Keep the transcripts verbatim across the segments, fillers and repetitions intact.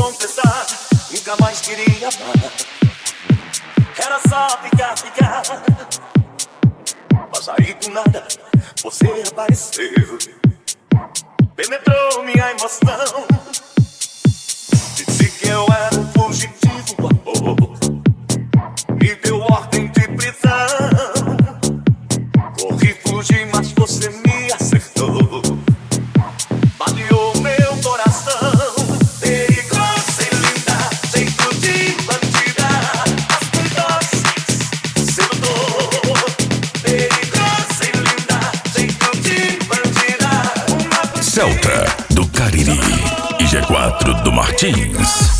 confessar, nunca mais queria amar. Era só ficar, ficar. Mas aí do nada você apareceu, penetrou minha emoção. Disse que eu era um fugitivo, amor, me deu ordem de prisão. Corri, fugi, mas você me acertou, baleou meu coração. Perigosa e linda, jeito de bandida, as cuidados, sedutor. Perigosa e linda, jeito de bandida, uma bandida. Celta do Cariri e G quatro do Martins.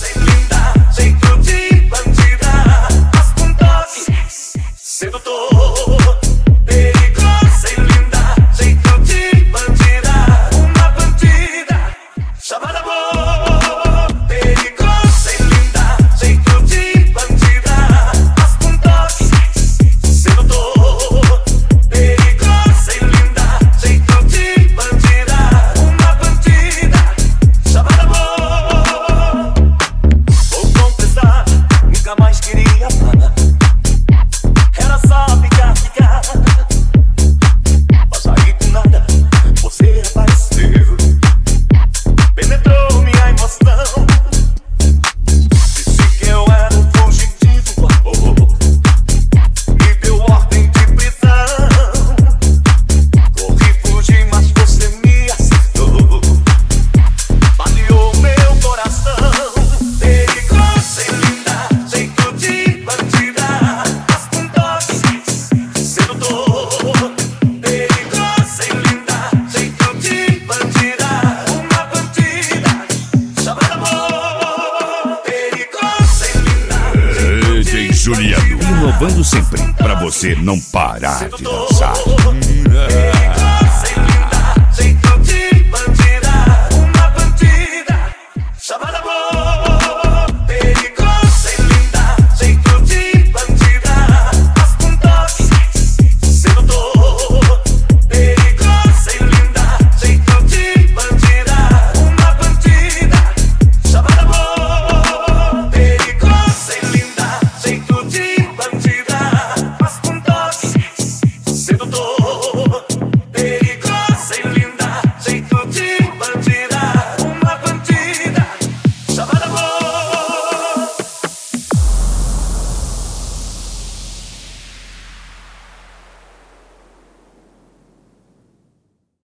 Juliano, inovando sempre pra você não parar de dançar.